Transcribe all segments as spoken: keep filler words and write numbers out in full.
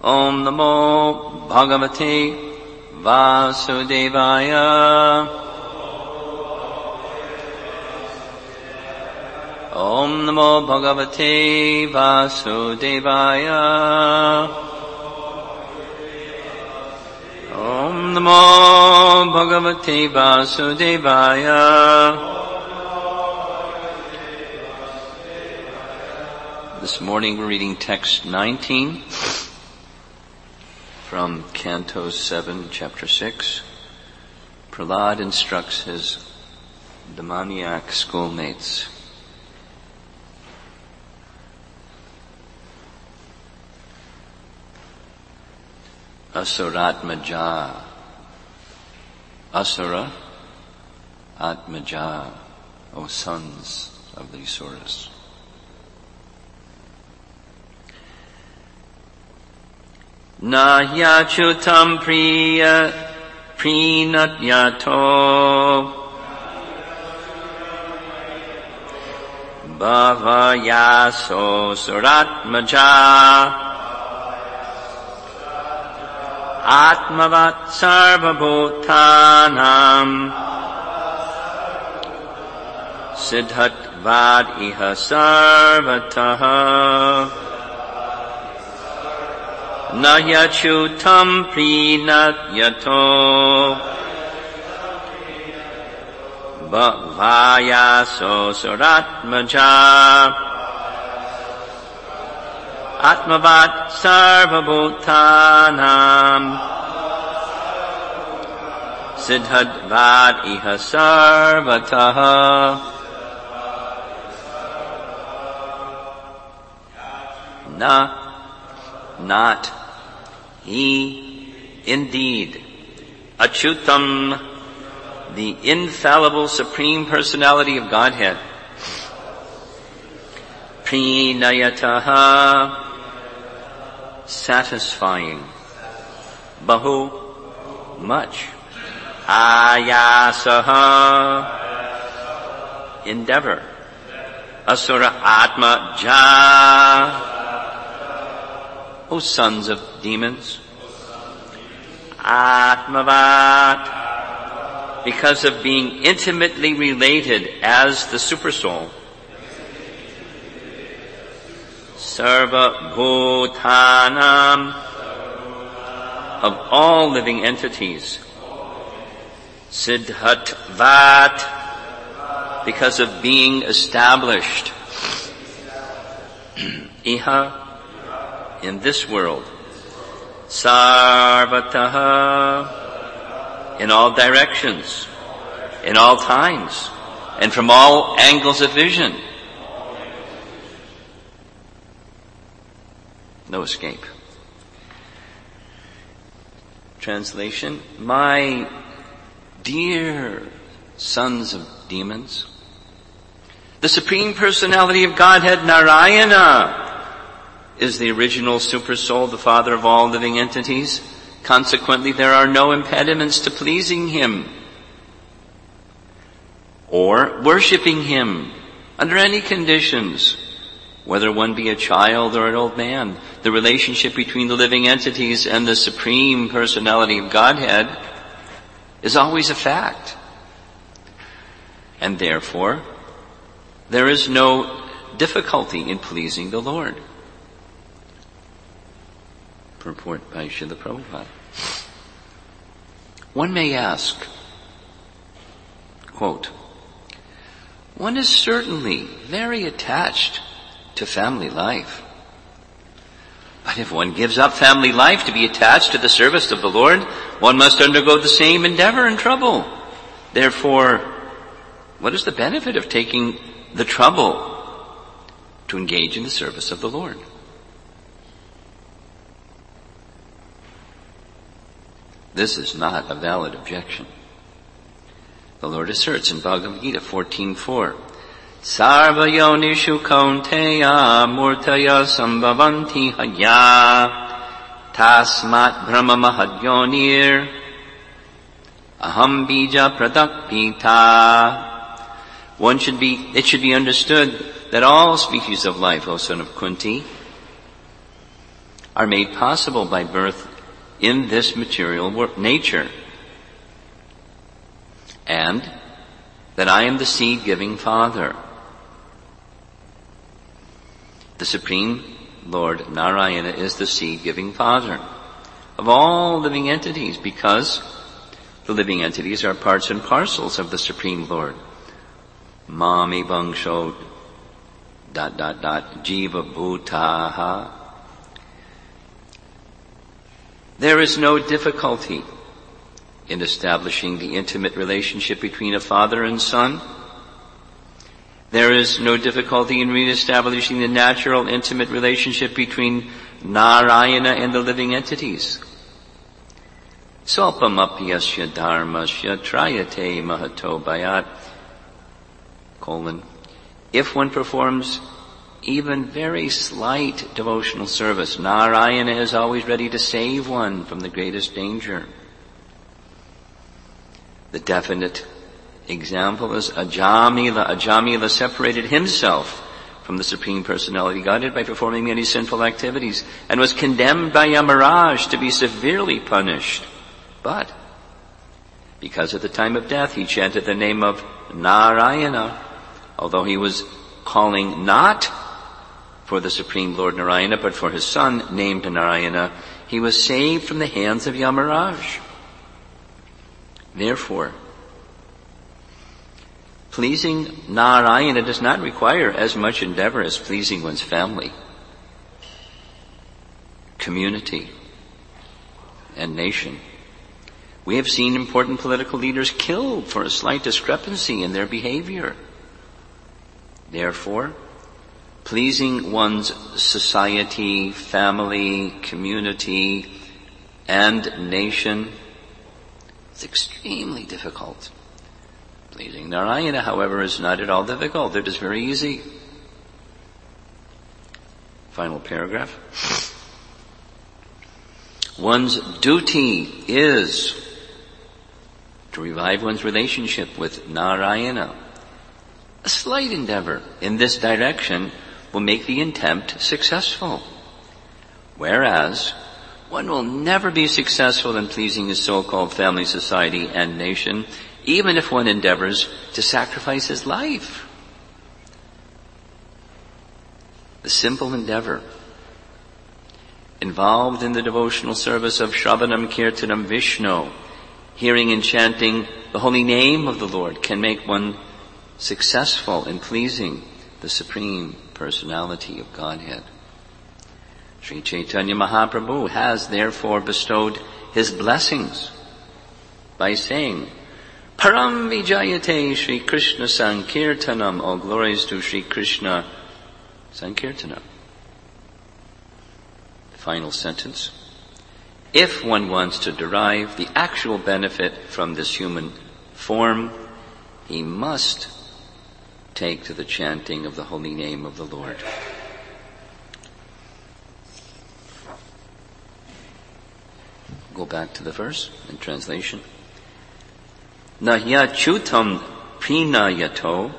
Om Namo Bhagavate Vasudevaya. Om Namo Bhagavate Vasudevaya. Om Namo Bhagavate Vasudevaya. This morning we're reading text nineteen from Canto seven, chapter six. Prahlad instructs his demoniac schoolmates. Asuratmaja. Asura Atmaja, O sons of the Asuras. Nahyachutam priya prinatyato bhavayaso suratmaja atmavat sarvabhutanam siddhatvad iha sarvataha Nahyachutam prinatyato bhavayaso suratmaja atmavat sarvabhutanam siddhatvad iha sarvataha. Na, not he, indeed, Achyutam, the infallible Supreme Personality of Godhead, Prinayataha, satisfying, Bahu, much, Ayasaha, endeavor, Asura Atma Ja, O sons of demons, Atmavat, because of being intimately related as the Supersoul, Sarva Bhutanam, of all living entities, Siddhatvat, because of being established, Iha, in this world, Sarvataha, in all directions, in all times, and from all angles of vision. No escape. Translation: My dear sons of demons, the Supreme Personality of Godhead, Narayana, is the original Supersoul, the Father of all living entities. Consequently, there are no impediments to pleasing Him or worshipping Him under any conditions, whether one be a child or an old man. The relationship between the living entities and the Supreme Personality of Godhead is always a fact. And therefore, there is no difficulty in pleasing the Lord. Purport by Srila Prabhupada. One may ask, quote, one is certainly very attached to family life. But if one gives up family life to be attached to the service of the Lord, one must undergo the same endeavor and trouble. Therefore, what is the benefit of taking the trouble to engage in the service of the Lord? This is not a valid objection. The Lord asserts in Bhagavad Gita fourteen four, Sarva yonishu kaunteya murtaya sambhavanti haya tasmat brahma mahadyonir aham bija pradakpita. One should be, it should be understood that all species of life, O son of Kunti, are made possible by birth in this material nature, and that I am the seed-giving Father. The Supreme Lord Narayana is the seed-giving Father of all living entities, because the living entities are parts and parcels of the Supreme Lord. Mami Bangsho dot dot dot Jiva Bhutaha. There is no difficulty in establishing the intimate relationship between a father and son. There is no difficulty in re-establishing the natural intimate relationship between Narayana and the living entities. Salpamapyasya dharmasya trayate mahato bayat, colon, if one performs even very slight devotional service, Narayana is always ready to save one from the greatest danger. The definite example is Ajamila. Ajamila separated himself from the Supreme Personality Godhead by performing many sinful activities and was condemned by Yamaraj to be severely punished. But because at the time of death he chanted the name of Narayana, although he was calling not for the Supreme Lord Narayana, but for his son named Narayana, he was saved from the hands of Yamaraj. Therefore, pleasing Narayana does not require as much endeavor as pleasing one's family, community, and nation. We have seen important political leaders killed for a slight discrepancy in their behavior. Therefore, pleasing one's society, family, community, and nation is extremely difficult. Pleasing Narayana, however, is not at all difficult. It is very easy. Final paragraph. One's duty is to revive one's relationship with Narayana. A slight endeavor in this direction will make the attempt successful. Whereas, one will never be successful in pleasing his so-called family, society, and nation, even if one endeavors to sacrifice his life. The simple endeavor involved in the devotional service of Shravanam Kirtanam Vishnu, hearing and chanting the holy name of the Lord, can make one successful in pleasing the Supreme Personality of Godhead. Sri Chaitanya Mahaprabhu has therefore bestowed his blessings by saying, Param Vijayate Sri Krishna Sankirtanam, all glories to Sri Krishna Sankirtanam. The final sentence. If one wants to derive the actual benefit from this human form, he must take to the chanting of the holy name of the Lord. Go back to the verse in translation. Nahya chutam prinayato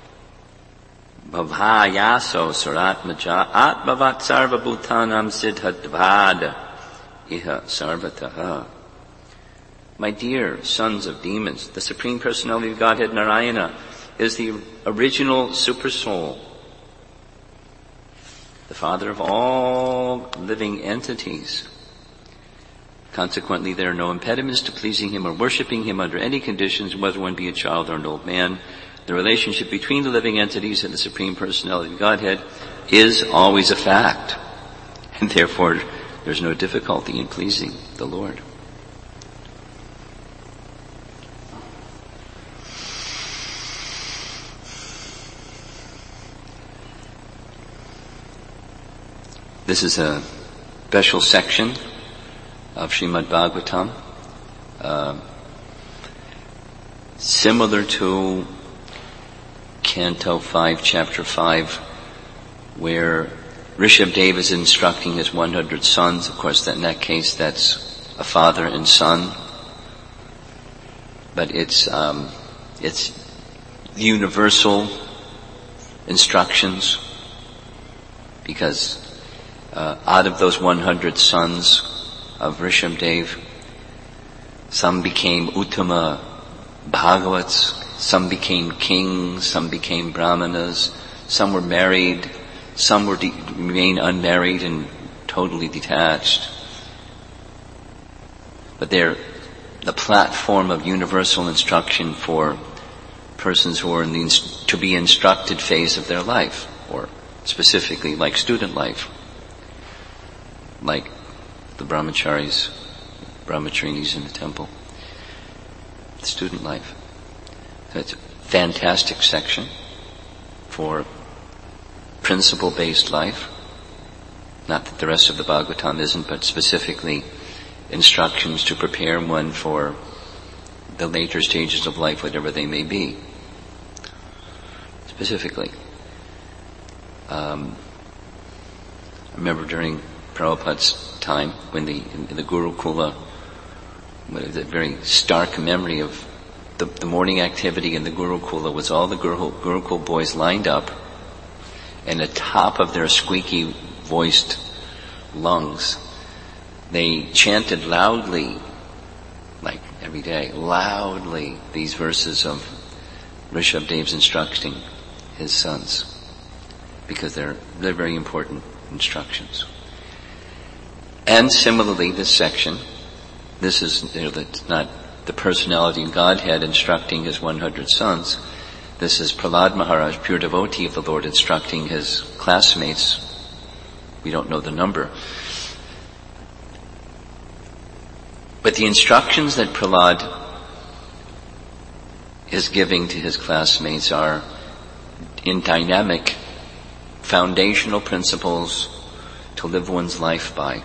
bhavayaso saratmaja atmavat sarva bhutanam siddhadvada iha sarvataha. My dear sons of demons, the Supreme Personality of Godhead Narayana is the original super soul, the father of all living entities. Consequently, there are no impediments to pleasing him or worshiping him under any conditions, whether one be a child or an old man. The relationship between the living entities and the Supreme Personality of Godhead is always a fact, and therefore there's no difficulty in pleasing the Lord. This is a special section of Srimad Bhagavatam, uh, similar to Canto five, Chapter five, where Rishabdev is instructing his one hundred sons. Of course, that in that case, that's a father and son. But it's, um, it's universal instructions, because uh, out of those one hundred sons of Rishabdev, some became Uttama Bhagavats, some became kings, some became brahmanas, some were married, some were de- remain unmarried and totally detached. But they're the platform of universal instruction for persons who are in the inst- to be instructed phase of their life, or specifically like student life, like the brahmacharis, brahmacharinis in the temple. Student life. So it's a fantastic section for principle-based life. Not that the rest of the Bhagavatam isn't, but specifically instructions to prepare one for the later stages of life, whatever they may be. Specifically. Um, I remember during Prabhupada's time, when the, in the Gurukula, the very stark memory of the, the morning activity in the Gurukula was all the Guru, Gurukul boys lined up, and at the top of their squeaky voiced lungs, they chanted loudly, like every day, loudly, these verses of Rishabdev's instructing his sons, because they're, they're very important instructions. And similarly, this section, this is, you know, that's not the personality of Godhead instructing his one hundred sons. This is Prahlad Maharaj, pure devotee of the Lord, instructing his classmates. We don't know the number. But the instructions that Prahlad is giving to his classmates are in dynamic, foundational principles to live one's life by.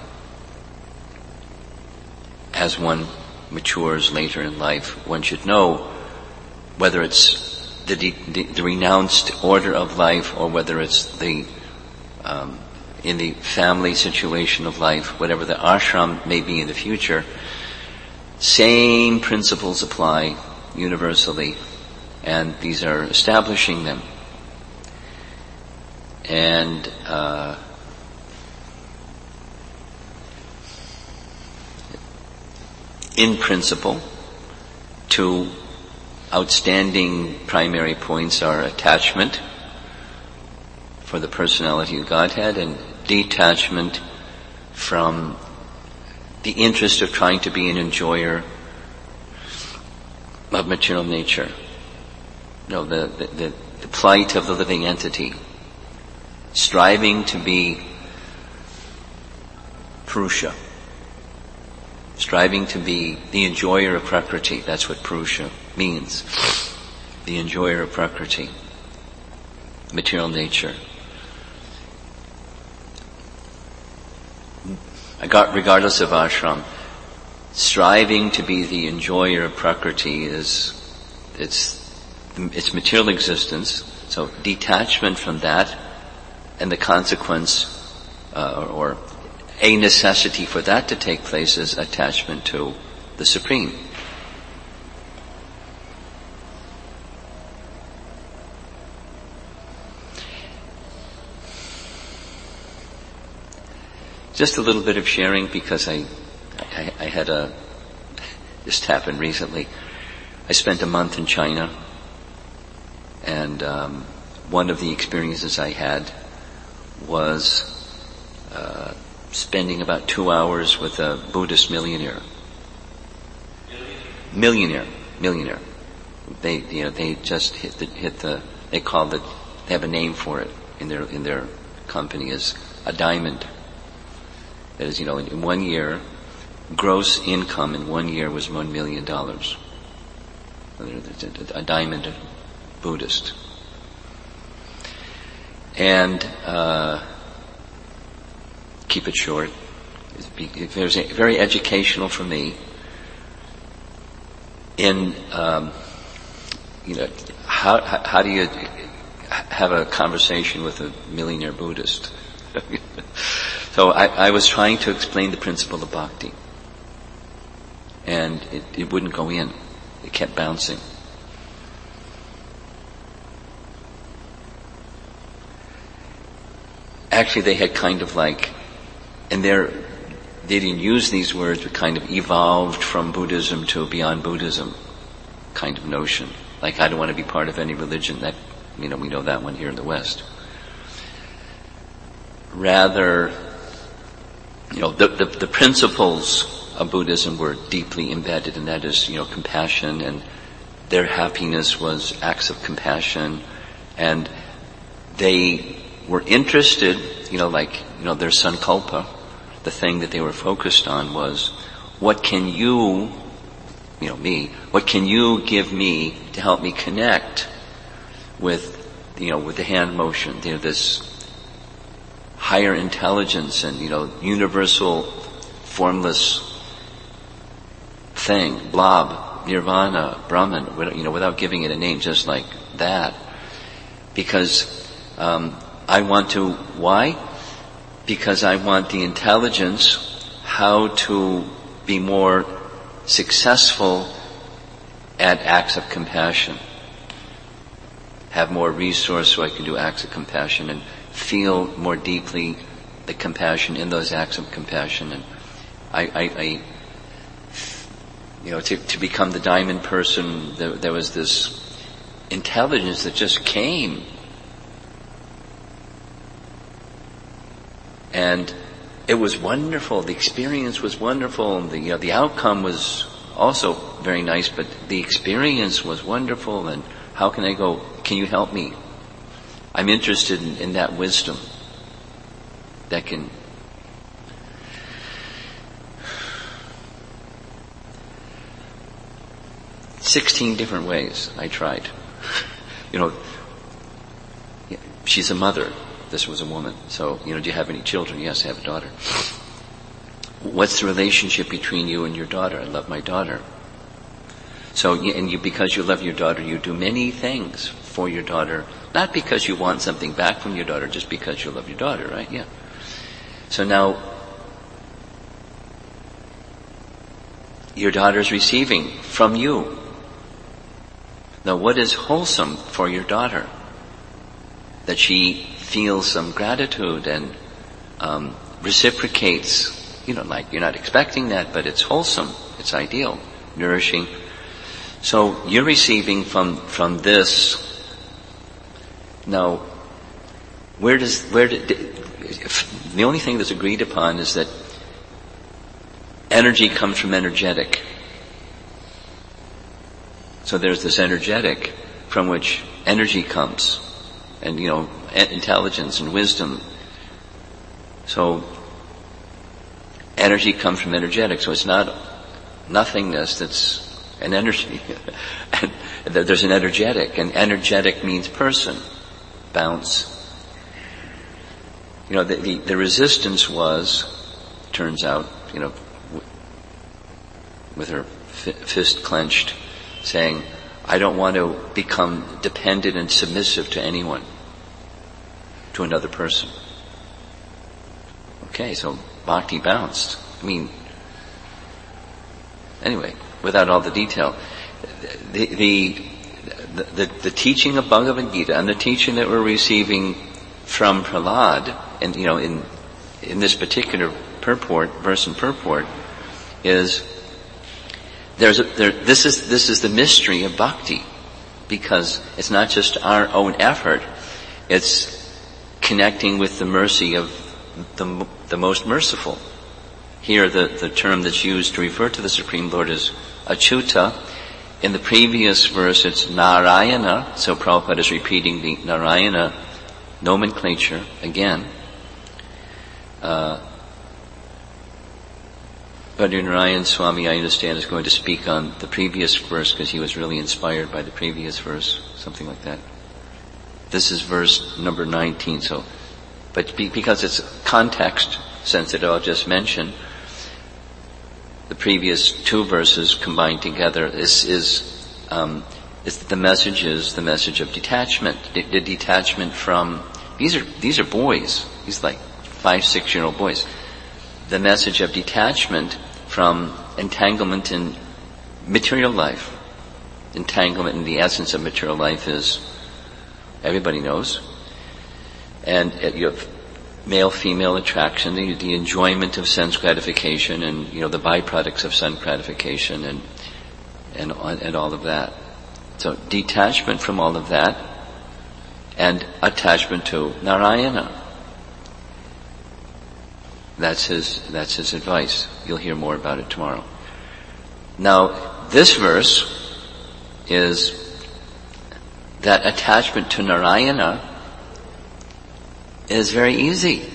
As one matures later in life, one should know whether it's the, the, the renounced order of life, or whether it's the um, in the family situation of life, whatever the ashram may be in the future. Same principles apply universally, and these are establishing them. And uh, in principle, two outstanding primary points are attachment for the personality of Godhead and detachment from the interest of trying to be an enjoyer of material nature. You know, the, the, the, the plight of the living entity, striving to be Purusha, striving to be the enjoyer of Prakriti. That's what Purusha means. The enjoyer of Prakriti, material nature. Regardless of ashram, striving to be the enjoyer of Prakriti is, it's, it's material existence. So detachment from that, and the consequence, uh, or a necessity for that to take place, is attachment to the Supreme. Just a little bit of sharing, because I, I, I had a, just happened recently. I spent a month in China, and um, one of the experiences I had was uh, spending about two hours with a Buddhist millionaire. Millionaire, millionaire. They, you know, they just hit the, hit the. They call it. They have a name for it in their in their company as a diamond. That is, you know, in one year, gross income in one year was one million dollars. A diamond Buddhist. And, uh, keep it short. It was very educational for me in, um, you know, how, how do you have a conversation with a millionaire Buddhist? So I, I was trying to explain the principle of bhakti, and it, it wouldn't go in. It kept bouncing. Actually, they had kind of like and they're, they didn't use these words, but kind of evolved from Buddhism to beyond Buddhism kind of notion. Like, I don't want to be part of any religion. That, you know, we know that one here in the West. Rather, you know, the, the, the principles of Buddhism were deeply embedded, and that is, you know, compassion, and their happiness was acts of compassion, and they were interested, you know, like, you know, their sankalpa, the thing that they were focused on was, what can you, you know, me, what can you give me to help me connect with, you know, with the hand motion, you know, this higher intelligence and, you know, universal, formless thing, blob, nirvana, Brahman, you know, without giving it a name, just like that. Because um, I want to, why? Because I want the intelligence how to be more successful at acts of compassion. Have more resource so I can do acts of compassion and feel more deeply the compassion in those acts of compassion. And I, I, I you know, to, to become the diamond person, there, there was this intelligence that just came. And it was wonderful. The experience was wonderful. And the, you know, the outcome was also very nice, but the experience was wonderful. And how can I go, can you help me? I'm interested in, in that wisdom that can sixteen different ways I tried. You know, she's a mother. This was a woman. So, you know, do you have any children? Yes, I have a daughter. What's the relationship between you and your daughter? I love my daughter. So, and you, because you love your daughter, you do many things for your daughter, not because you want something back from your daughter, just because you love your daughter, right? Yeah. So now, your daughter's receiving from you. Now, what is wholesome for your daughter? That she feels some gratitude and um, reciprocates, you know, like you're not expecting that, but it's wholesome, it's ideal, nourishing. So you're receiving from from this. Now, where does where did the only thing that's agreed upon is that energy comes from energetic. So there's this energetic from which energy comes, and you know, intelligence and wisdom. So energy comes from energetic. So it's not nothingness that's an energy. And there's an energetic, and energetic means person. Bounce. You know, the, the, the resistance was, turns out, you know, w- with her f- fist clenched, saying, I don't want to become dependent and submissive to anyone, to another person. Okay, so bhakti bounced. I mean, anyway, without all the detail, the, the, the, the, the teaching of Bhagavad Gita and the teaching that we're receiving from Prahlad, and you know, in in this particular purport, verse and purport, is there's a, there. This is this is the mystery of bhakti, because it's not just our own effort; it's connecting with the mercy of the the most merciful. Here, the the term that's used to refer to the Supreme Lord is Achyuta. In the previous verse, it's Narayana. So Prabhupada is repeating the Narayana nomenclature again. Uh, Badrinarayan Swami, I understand, is going to speak on the previous verse because he was really inspired by the previous verse, something like that. This is verse number nineteen. So, but be, because it's context sensitive, I'll just mention the previous two verses combined together. This is um, is the message is the message of detachment. The, the detachment from these are these are boys. These like five, six year old boys. The message of detachment from entanglement in material life. Entanglement in the essence of material life is, everybody knows. And it, you have male-female attraction, the, the enjoyment of sense gratification, and you know the byproducts of sense gratification, and and and all of that. So detachment from all of that, and attachment to Narayana. That's his. That's his advice. You'll hear more about it tomorrow. Now, this verse is that attachment to Narayana is very easy.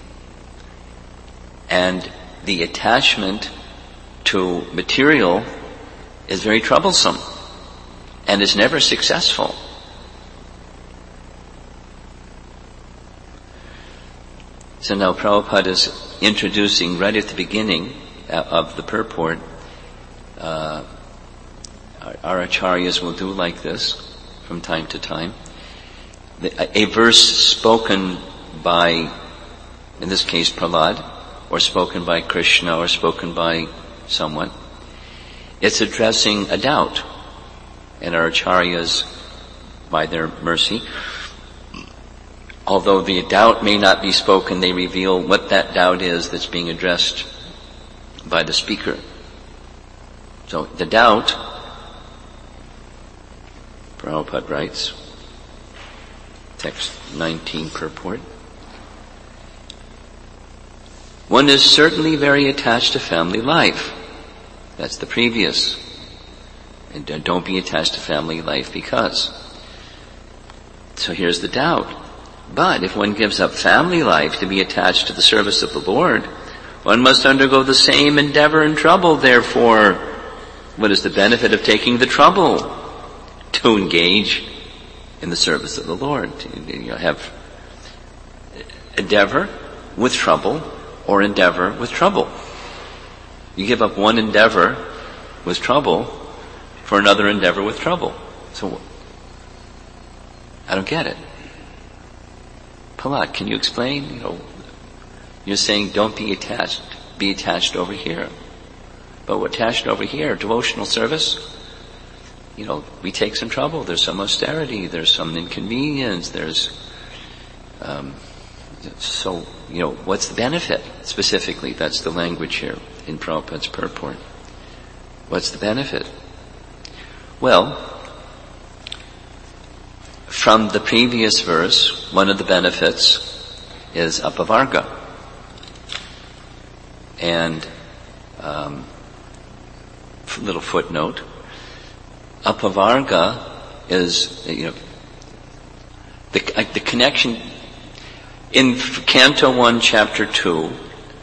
And the attachment to material is very troublesome and is never successful. So now Prabhupada is introducing right at the beginning of the purport, uh, our, our acharyas will do like this from time to time, a, a verse spoken by, in this case, Prahlad, or spoken by Krishna, or spoken by someone. It's addressing a doubt, and our acharyas, by their mercy, although the doubt may not be spoken, they reveal what that doubt is that's being addressed by the speaker. So the doubt, Prabhupada writes, text nineteen purport, one is certainly very attached to family life. That's the previous. And don't be attached to family life because. So here's the doubt. But if one gives up family life to be attached to the service of the Lord, one must undergo the same endeavor and trouble. Therefore, what is the benefit of taking the trouble to engage in the service of the Lord? You have endeavor with trouble, or endeavor with trouble. You give up one endeavor with trouble for another endeavor with trouble. So, I don't get it. Prahlad, can you explain? You know, you're saying don't be attached, be attached over here. But we're attached over here, devotional service. You know, we take some trouble. There's some austerity. There's some inconvenience. There's, um, so, you know, what's the benefit? Specifically, that's the language here in Prabhupada's purport. What's the benefit? Well, from the previous verse, one of the benefits is apavarga. And, um, little footnote, apavarga is, you know, the, the connection in Canto one, Chapter two,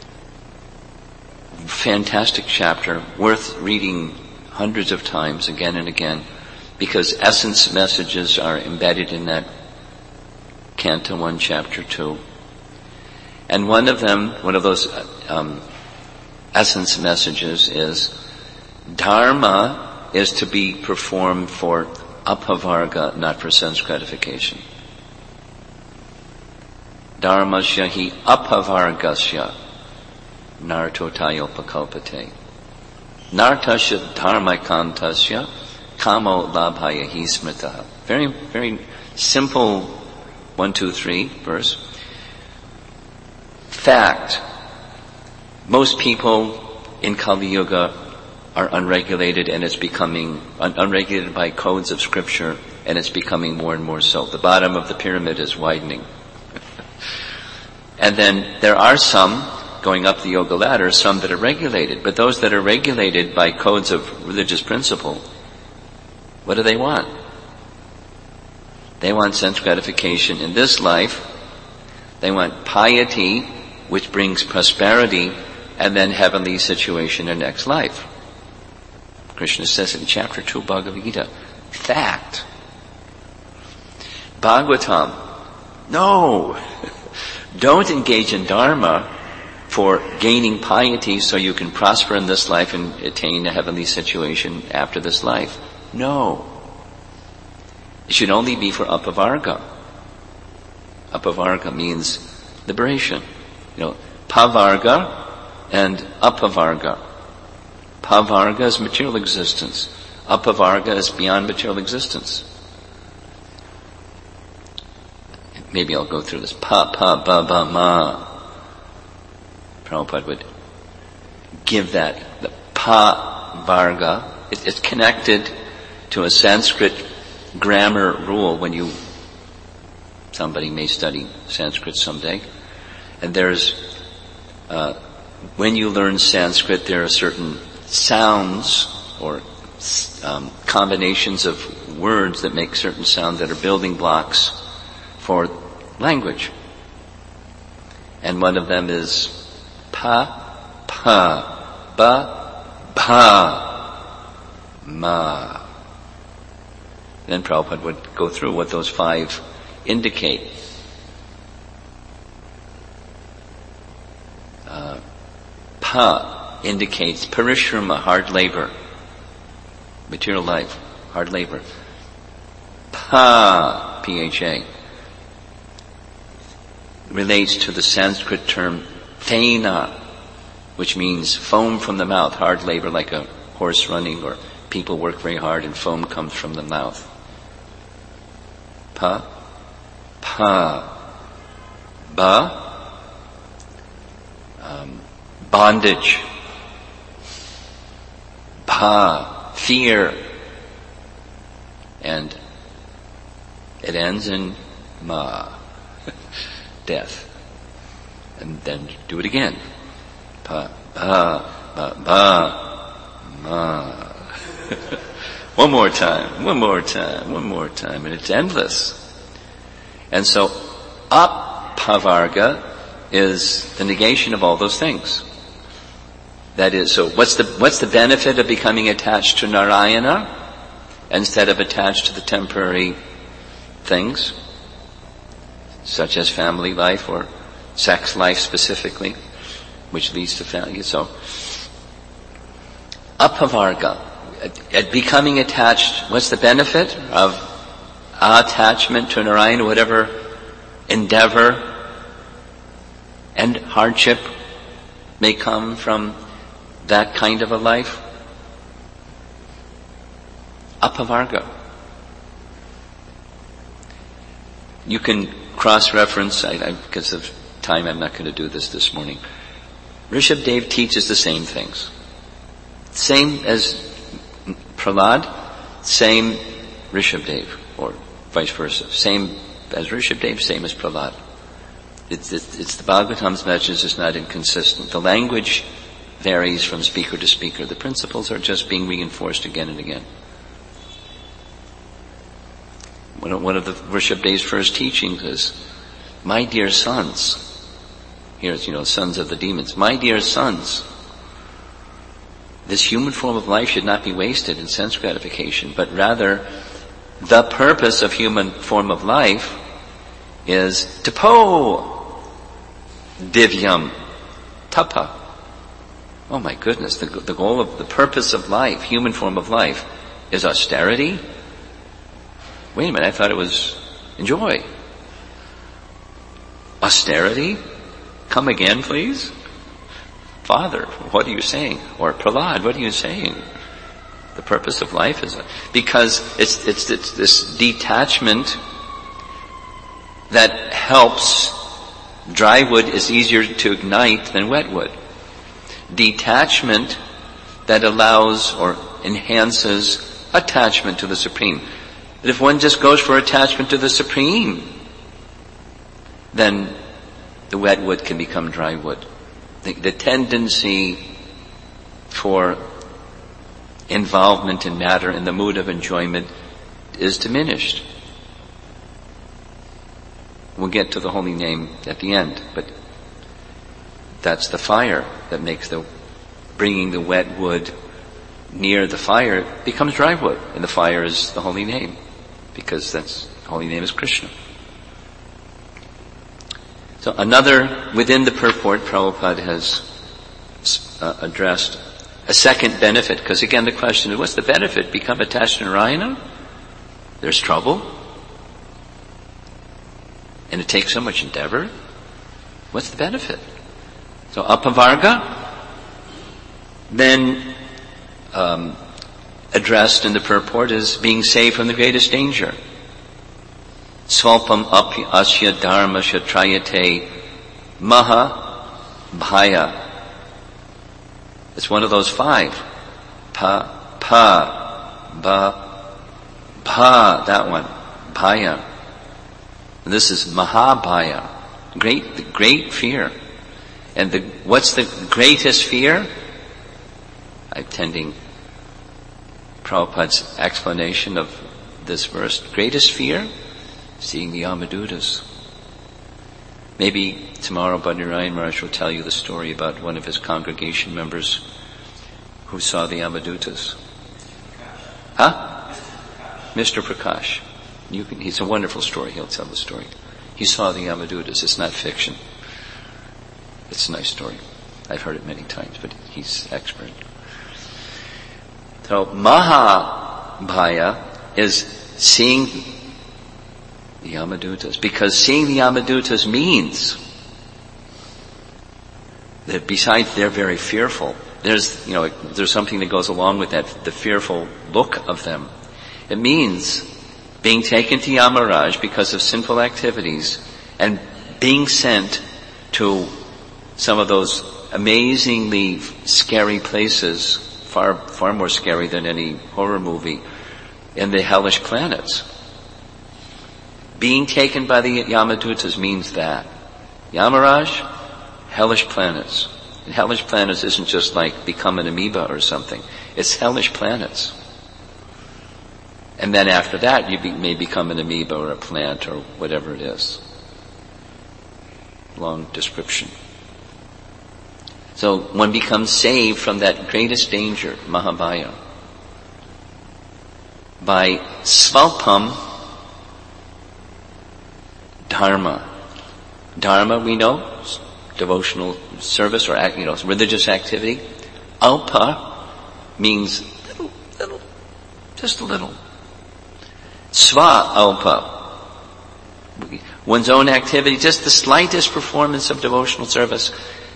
fantastic chapter, worth reading hundreds of times again and again, because essence messages are embedded in that Canto one, Chapter two. And one of them, one of those um, essence messages is, Dharma is to be performed for apavarga, not for sense gratification. Dharmasya hi apavargasya nartotayopakalpate. Nartasya dharmaikantasya kamo labhaya hi smritaha. Very, very simple one, two, three verse. Fact, most people in Kali Yuga are unregulated, and it's becoming un- unregulated by codes of scripture, and it's becoming more and more so. The bottom of the pyramid is widening. And then there are some, going up the yoga ladder, some that are regulated. But those that are regulated by codes of religious principle, what do they want? They want sense gratification in this life. They want piety, which brings prosperity, and then heavenly situation in next life. Krishna says in chapter two, Bhagavad Gita, fact. Bhagavatam, no. Don't engage in dharma for gaining piety so you can prosper in this life and attain a heavenly situation after this life. No. It should only be for apavarga. Apavarga means liberation. You know, pavarga and apavarga. Pavarga is material existence. Apavarga is beyond material existence. maybe I'll go through this. Pa, pa, ba, ba, ma. Prabhupada would give that, the pa varga. It, it's connected to a Sanskrit grammar rule when you, somebody may study Sanskrit someday. And there's, uh, when you learn Sanskrit, there are certain sounds or um, combinations of words that make certain sounds that are building blocks for language. And one of them is pa, pa, ba, pa, ma. Then Prabhupada would go through what those five indicate. Uh, pa indicates parishrama, hard labor, material life, hard labor. Pa, P H A, relates to the Sanskrit term thena, which means foam from the mouth, hard labor like a horse running, or people work very hard and foam comes from the mouth. Pa, pa, ba, um, bondage, pa, fear, and it ends in ma, death. And then do it again. Pa, ba, ba, ba, ma. One more time, one more time, one more time, and it's endless. And so, apavarga is the negation of all those things. That is, so what's the, what's the benefit of becoming attached to Narayana instead of attached to the temporary things, such as family life or sex life specifically, which leads to family? So, apavarga, at, at becoming attached, what's the benefit of attachment to Narayana, whatever endeavor and hardship may come from that kind of a life? Apavarga. You can cross-reference, I, I, because of time I'm not going to do this this morning. Rishabdev teaches the same things. Same as Prahlad, same Rishabdev, or vice versa. Same as Rishabdev, same as Prahlad. It's, it's, it's the Bhagavatam's message is not inconsistent. The language varies from speaker to speaker. The principles are just being reinforced again and again. One of, one of the Rishabdev's first teachings is, my dear sons, here's, you know, sons of the demons, my dear sons, this human form of life should not be wasted in sense gratification, but rather the purpose of human form of life is tapo divyam tapa. Oh my goodness, the, the goal of the purpose of life, human form of life, is austerity? Wait a minute, I thought it was enjoy. Austerity? Come again, please? Father, what are you saying? Or Prahlad, what are you saying? The purpose of life is, a, because it's, it's, it's this detachment that helps. Dry wood is easier to ignite than wet wood. Detachment that allows or enhances attachment to the Supreme. But if one just goes for attachment to the Supreme, then the wet wood can become dry wood. The, the tendency for involvement in matter in the mood of enjoyment is diminished. We'll get to the holy name at the end, but that's the fire that makes the bringing the wet wood near the fire becomes dry wood, and the fire is the holy name, because that's the holy name is Krishna. So another, within the purport, Prabhupada has uh, addressed a second benefit, because again the question is, what's the benefit? Become attached to Narayana? There's trouble. And it takes so much endeavor. What's the benefit? So apavarga, then um, addressed in the purport as being saved from the greatest danger. Svalpam api asya dharma shatrayate maha bhaya. It's one of those five. Pa, pa, ba, pa, that one. Bhaya. And this is mahabhaya. Great, the great fear. And the, what's the greatest fear? I'm attending Prabhupada's explanation of this verse. Greatest fear? Seeing the Yamadutas. Maybe tomorrow Bhadrayan Maharaj will tell you the story about one of his congregation members who saw the Yamadutas. Huh? Mister Prakash. You can, he's a wonderful story. He'll tell the story. He saw the Yamadutas. It's not fiction. It's a nice story. I've heard it many times, but he's expert. So Mahabhaya is seeing the Yamadutas, because seeing the Yamadutas means that besides they're very fearful, there's, you know, there's something that goes along with that, the fearful look of them. It means being taken to Yamaraj because of sinful activities and being sent to some of those amazingly scary places, far, far more scary than any horror movie, in the hellish planets. Being taken by the Yamadutas means that. Yamaraj, hellish planets. And hellish planets isn't just like become an amoeba or something. It's hellish planets. And then after that, you be, may become an amoeba or a plant or whatever it is. Long description. So one becomes saved from that greatest danger, Mahabhaya, by Svalpam Dharma. Dharma, we know, devotional service or, you know, religious activity. Alpa means little, little, just a little. Sva alpa, one's own activity, just the slightest performance of devotional service.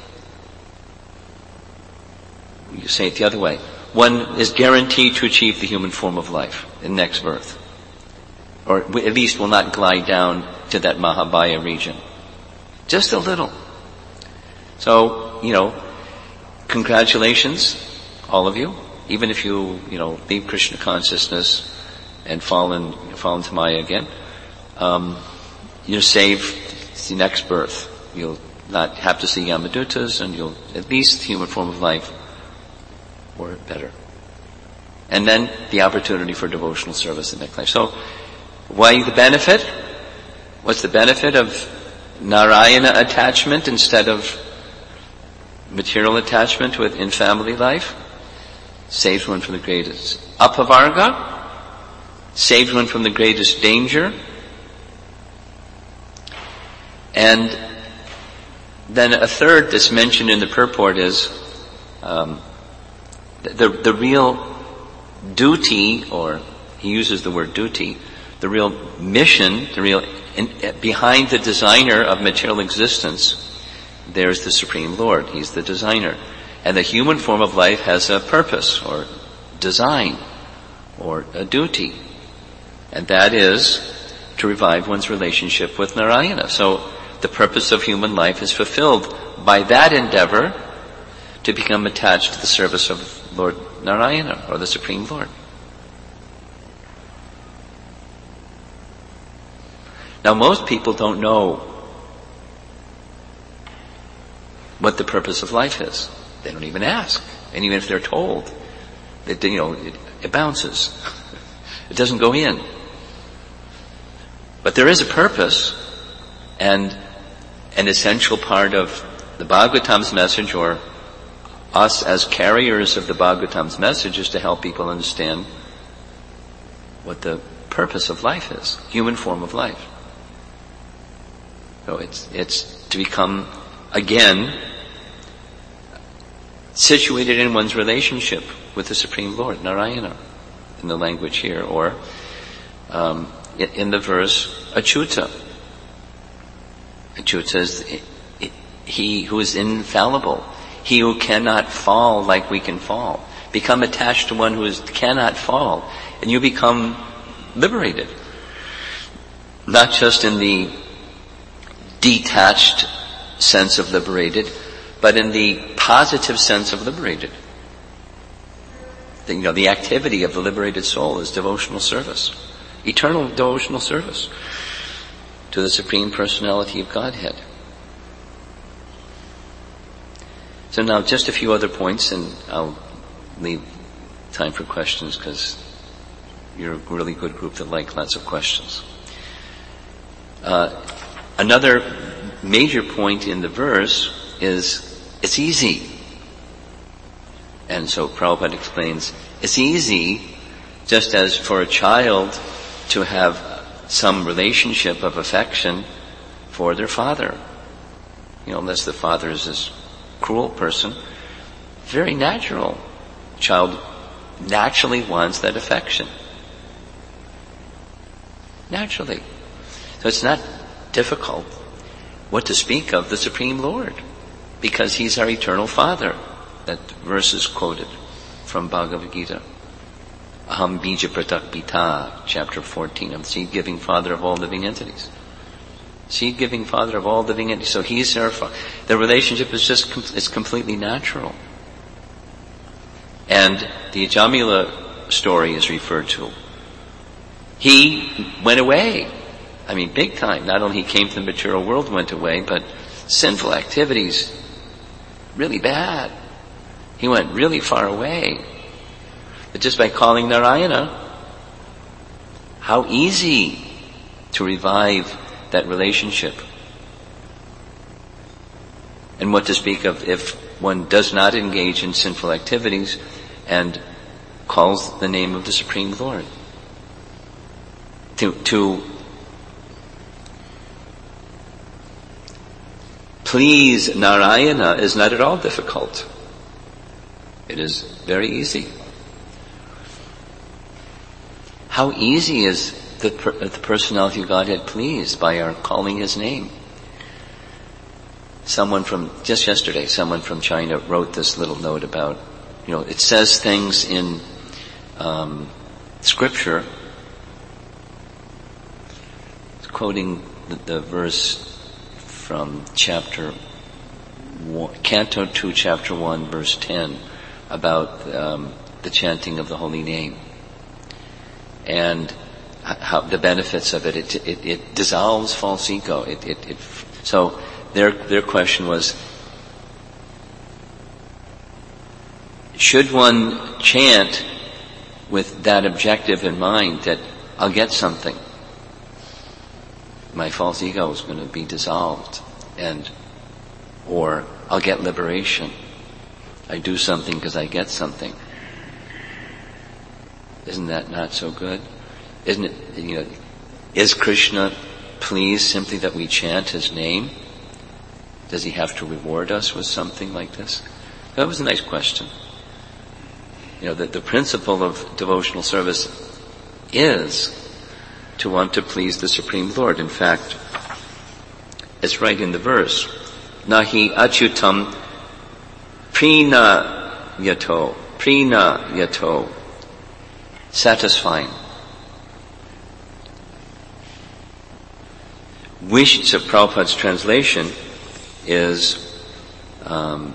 You say it the other way. One is guaranteed to achieve the human form of life in next birth. Or at least will not glide down to that Mahabhaya region. Just a little. So, you know, congratulations, all of you. Even if you, you know, leave Krishna consciousness and fall, in, fall into Maya again, um, you're saved the next birth. You'll not have to see Yamadutas, and you'll at least human form of life, or better. And then the opportunity for devotional service in next life. So, why the benefit? What's the benefit of Narayana attachment instead of material attachment in family life? Saves one from the greatest apavarga, saves one from the greatest danger, and then a third that's mentioned in the purport is um, the the real duty, or he uses the word duty, the real mission, the real in, behind the designer of material existence. There's the Supreme Lord. He's the designer. And the human form of life has a purpose, or design, or a duty. And that is to revive one's relationship with Narayana. So the purpose of human life is fulfilled by that endeavor to become attached to the service of Lord Narayana, or the Supreme Lord. Now most people don't know what the purpose of life is. They don't even ask. And even if they're told, it, you know, it, it bounces. It doesn't go in. But there is a purpose, and an essential part of the Bhagavatam's message, or us as carriers of the Bhagavatam's message, is to help people understand what the purpose of life is, human form of life. So it's, it's to become, again, situated in one's relationship with the Supreme Lord, Narayana, in the language here, or um, in the verse, Achyuta. Achyuta is he who is infallible, he who cannot fall like we can fall. Become attached to one who is, cannot fall, and you become liberated. not just in the detached sense of liberated, but in the positive sense of liberated. The, you know, the activity of the liberated soul is devotional service, eternal devotional service to the Supreme Personality of Godhead. So now just a few other points, and I'll leave time for questions because you're a really good group that like lots of questions. Uh, another major point in the verse is it's easy. And so Prabhupada explains, it's easy just as for a child to have some relationship of affection for their father. You know, unless the father is this cruel person, very natural. Child naturally wants that affection. Naturally. So it's not difficult what to speak of the Supreme Lord, because He's our eternal Father. That verse is quoted from Bhagavad Gita. Aham bija pratak pita, chapter fourteen, of the seed-giving Father of all living entities. Seed-giving Father of all living entities. So He's our Father. The relationship is just, it's completely natural. And the Ajamila story is referred to. He went away. I mean, big time. Not only he came to the material world, went away, but sinful activities, really bad. He went really far away. But just by calling Narayana, how easy to revive that relationship. And what to speak of if one does not engage in sinful activities and calls the name of the Supreme Lord. To, to please Narayana is not at all difficult. It is very easy. How easy is the, the personality of Godhead pleased by our calling His name? Someone from, just yesterday, someone from China wrote this little note about, you know, it says things in um, Scripture, quoting the, the verse from chapter one, Canto two, chapter one, verse ten, about um, the chanting of the holy name and how the benefits of it. It, it, it dissolves false ego. It, it, it, so their their question was, should one chant with that objective in mind, that I'll get something? My false ego is going to be dissolved, and or I'll get liberation. I do something because I get something. Isn't that not so good? Isn't it, you know, is Krishna pleased simply that we chant His name? Does He have to reward us with something like this? That was a nice question. You know, that the principle of devotional service is to want to please the Supreme Lord. In fact, it's right in the verse. Nahi achyutam prina yato, prina yato, satisfying. Wish, so Prabhupada's translation is, um,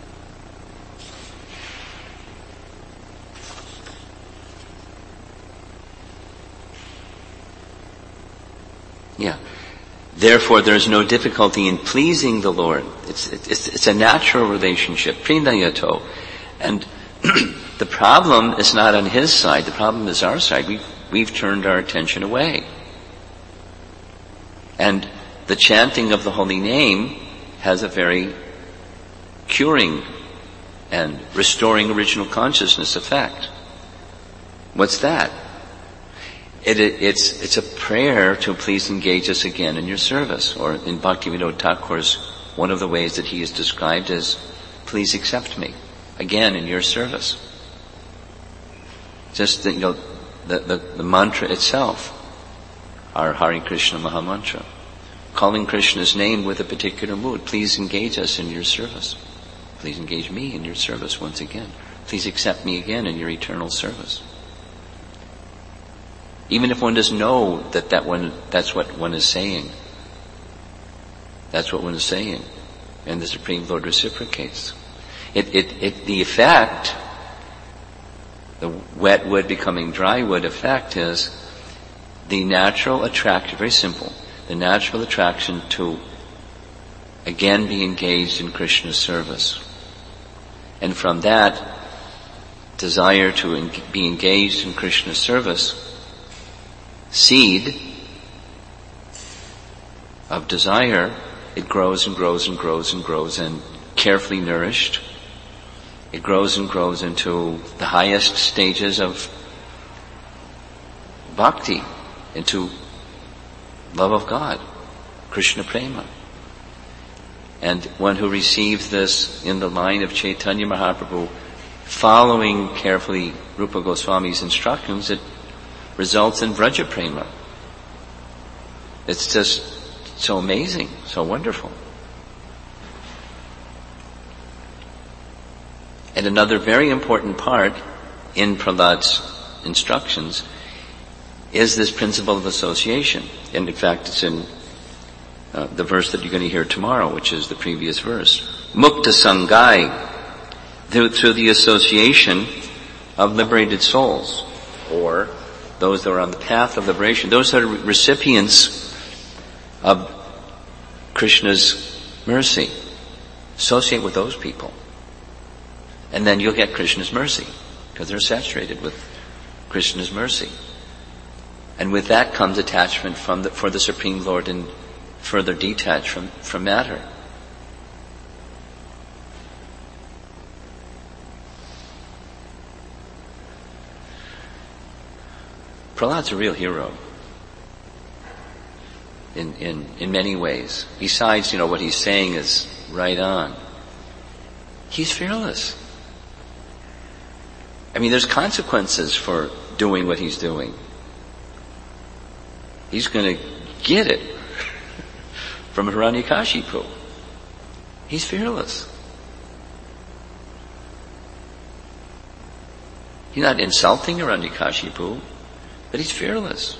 yeah. Therefore, there is no difficulty in pleasing the Lord. It's, it's, it's a natural relationship. Prinayato. And the problem is not on His side. The problem is our side. We've, we've turned our attention away. And the chanting of the holy name has a very curing and restoring original consciousness effect. What's that? It, it, it's, it's a prayer to please engage us again in your service. Or in Bhaktivinoda Thakur's, one of the ways that he is described as, please accept me again in your service. Just the, you know, the, the, the mantra itself, our Hare Krishna Maha Mantra, calling Krishna's name with a particular mood. Please engage us in your service. Please engage me in your service once again. Please accept me again in your eternal service. Even if one doesn't know that, that one, that's what one is saying. That's what one is saying. And the Supreme Lord reciprocates. It, it, it, the effect, the wet wood becoming dry wood effect is the natural attraction, very simple, the natural attraction to again be engaged in Krishna's service. And from that desire to en- be engaged in Krishna's service, seed of desire, it grows and grows and grows and grows, and carefully nourished, it grows and grows into the highest stages of bhakti, into love of God, Krishna prema. And one who receives this in the line of Chaitanya Mahaprabhu, following carefully Rupa Goswami's instructions, it results in Vraja prema. It's just so amazing, so wonderful. And another very important part in Prahlad's instructions is this principle of association. And in fact, it's in uh, the verse that you're going to hear tomorrow, which is the previous verse. Mukta Sangai, through, through the association of liberated souls, or those that are on the path of liberation, those that are recipients of Krishna's mercy. Associate with those people. And then you'll get Krishna's mercy, because they're saturated with Krishna's mercy. And with that comes attachment from the, for the Supreme Lord, and further detached from, from matter. Prahlad's a real hero. In, in, in many ways. Besides, you know, what he's saying is right on. He's fearless. I mean, there's consequences for doing what he's doing. He's going to get it from Hiranyakashipu. He's fearless. He's not insulting Hiranyakashipu, but he's fearless.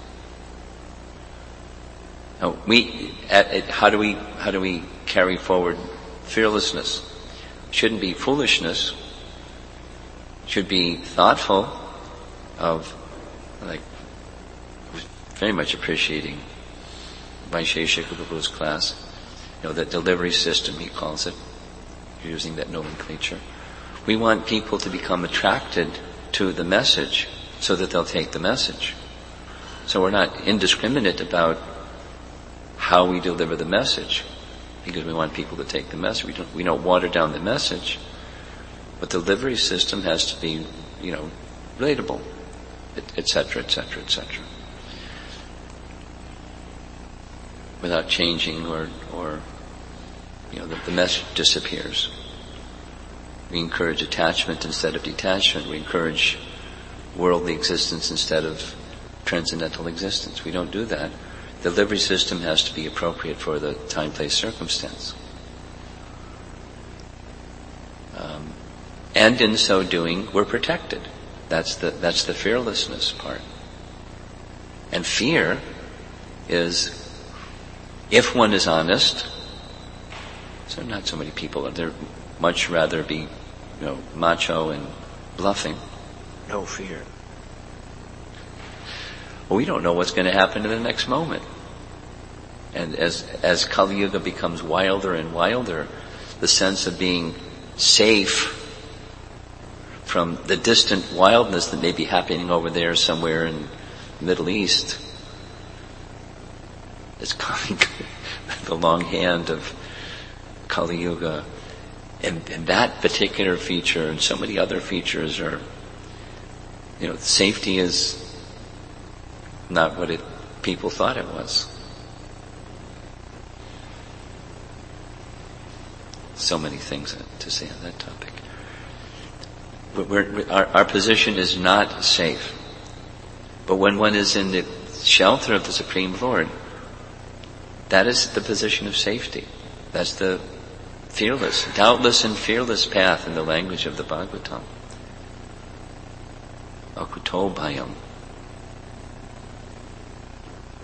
Now, we, at, at, how do we, how do we carry forward fearlessness? Shouldn't be foolishness. Should be thoughtful of, like, very much appreciating Vaisheshika Prabhu's class, you know, the delivery system, he calls it, using that nomenclature. We want people to become attracted to the message so that they'll take the message. So we're not indiscriminate about how we deliver the message, because we want people to take the message. We don't, we don't water down the message, but the delivery system has to be, you know, relatable, et cetera, et cetera, et cetera, without changing or, or, you know, the, the message disappears. We encourage attachment instead of detachment. We encourage worldly existence instead of transcendental existence. We don't do that. The delivery system has to be appropriate for the time, place, circumstance. Um, and in so doing, we're protected. That's the, that's the fearlessness part. And fear is, if one is honest, so not so many people, they'd much rather be, you know, macho and bluffing. No fear. Well, we don't know what's going to happen in the next moment. And as, as Kali Yuga becomes wilder and wilder, the sense of being safe from the distant wildness that may be happening over there somewhere in the Middle East is coming. The long hand of Kali Yuga. And, and that particular feature and so many other features are, you know, safety is not what it, people thought it was. So many things to say on that topic. We're, we're, our, our position is not safe. But when one is in the shelter of the Supreme Lord, that is the position of safety. That's the fearless, doubtless and fearless path in the language of the Bhagavatam. Akuto bhayam.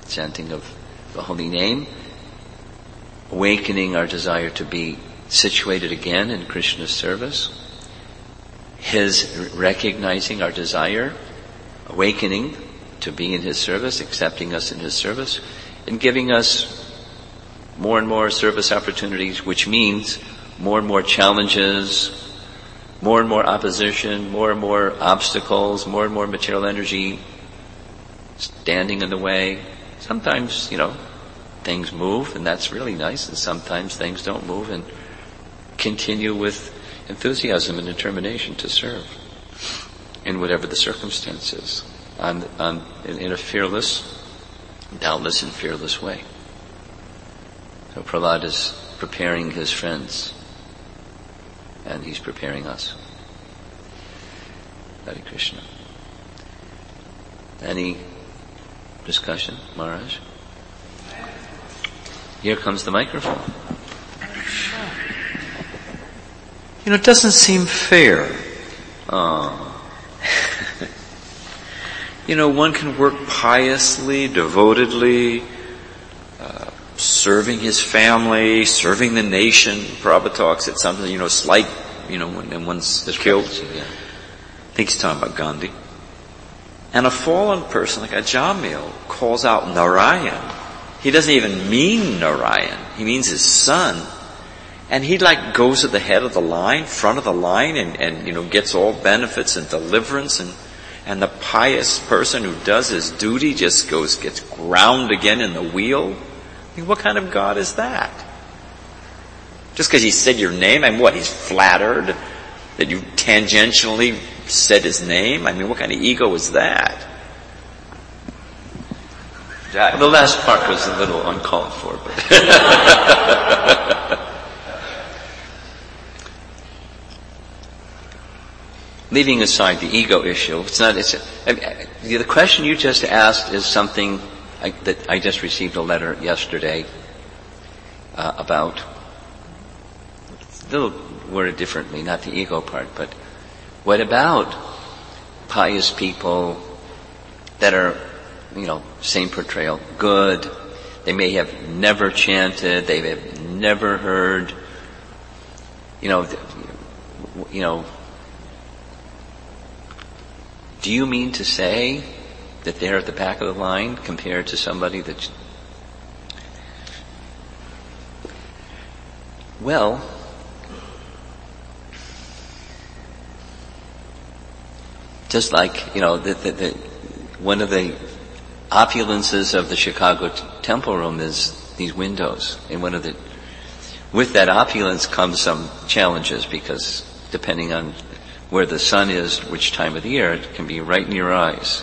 chanting of the holy name, awakening our desire to be situated again in Krishna's service, his recognizing our desire, awakening to be in his service, accepting us in his service, and giving us more and more service opportunities, which means more and more challenges, more and more opposition, more and more obstacles, more and more material energy standing in the way. Sometimes, you know, things move, and that's really nice, and sometimes things don't move, and continue with enthusiasm and determination to serve in whatever the circumstances, on, on, in, in a fearless, doubtless and fearless way. So Prahlad is preparing his friends, and he's preparing us. Hare Krishna. Any discussion, Maharaj? Here comes the microphone. You know, it doesn't seem fair. Oh. You know, one can work piously, devotedly, uh, serving his family, serving the nation. Prabhupada talks at something, you know, slight, you know, when one's killed. Yeah. I think he's talking about Gandhi. And a fallen person like Ajamil calls out Narayan. He doesn't even mean Narayan. He means his son. And he like goes at the head of the line, front of the line, and, and you know, gets all benefits and deliverance, and and the pious person who does his duty just goes, gets ground again in the wheel. I mean, what kind of God is that? Just because he said your name, I mean, what, he's flattered that you tangentially said his name? I mean, what kind of ego is that? Well, the last part was a little uncalled for, but leaving aside the ego issue, it's not, it's, I mean, the question you just asked is something I, that I just received a letter yesterday uh, about. A little worded differently, not the ego part, but what about pious people that are, you know, same portrayal, good, they may have never chanted, they have never heard, you know, you know, do you mean to say that they're at the back of the line compared to somebody that's... Well, just like, you know, the, the, the, one of the opulences of the Chicago t- temple room is these windows. And one of the, with that opulence comes some challenges, because depending on where the sun is, which time of the year, it can be right in your eyes.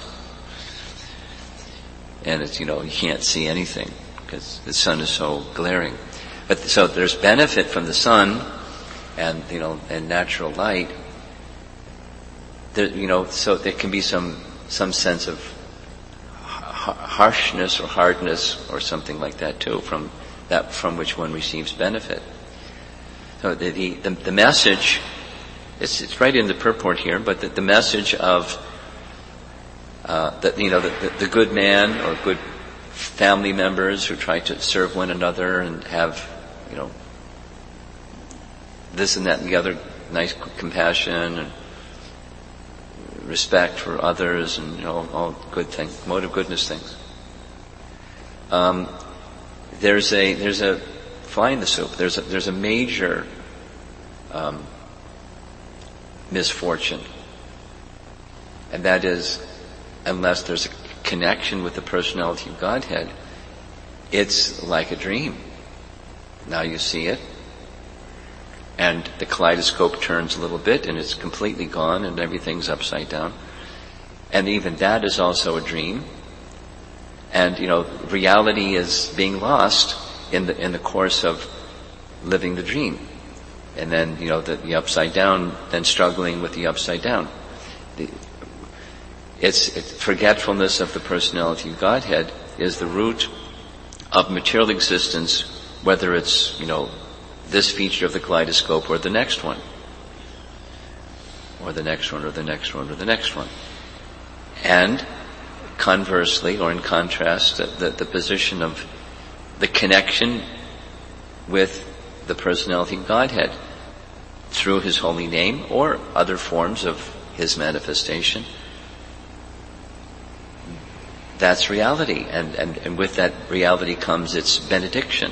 And it's, you know, you can't see anything because the sun is so glaring. But so there's benefit from the sun and, you know, and natural light. There, you know, so there can be some, some sense of harshness or hardness or something like that too, from that, from which one receives benefit. So the, the, the message, It's, it's right in the purport here, but the, the message of uh, that, you know, the, the, the good man or good family members who try to serve one another and have, you know, this and that and the other, nice compassion and respect for others, and, you know, all good things, mode of goodness things. Um, there's a there's a fly in the soup. There's a there's a major um, misfortune, and that is, unless there's a connection with the personality of Godhead, it's like a dream. Now you see it, and the kaleidoscope turns a little bit, and it's completely gone, and everything's upside down. And even that is also a dream. And, you know, reality is being lost in the in the course of living the dream. And then, you know, the, the upside down, then struggling with the upside down. The, it's, it's forgetfulness of the personality of Godhead is the root of material existence, whether it's, you know, this feature of the kaleidoscope or the next one. Or the next one, or the next one, or the next one. And conversely, or in contrast, the, the, the position of the connection with the personality of Godhead through His holy name or other forms of His manifestation. That's reality, and, and, and with that reality comes its benediction.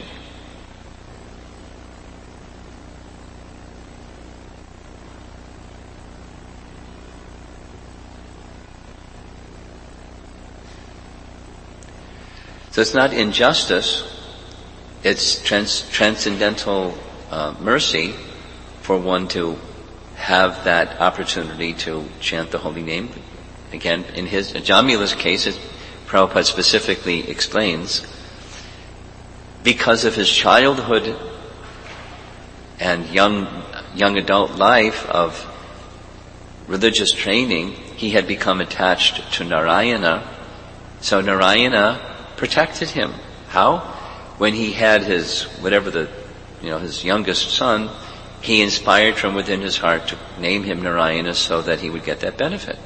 So it's not injustice, it's trans- transcendental uh, mercy for one to have that opportunity to chant the holy name. Again, in his, John Mila's case, it, Prabhupada specifically explains, because of his childhood and young, young adult life of religious training, he had become attached to Narayana. So Narayana protected him. How? When he had his, whatever the, you know, his youngest son, he inspired from within his heart to name him Narayana so that he would get that benefit.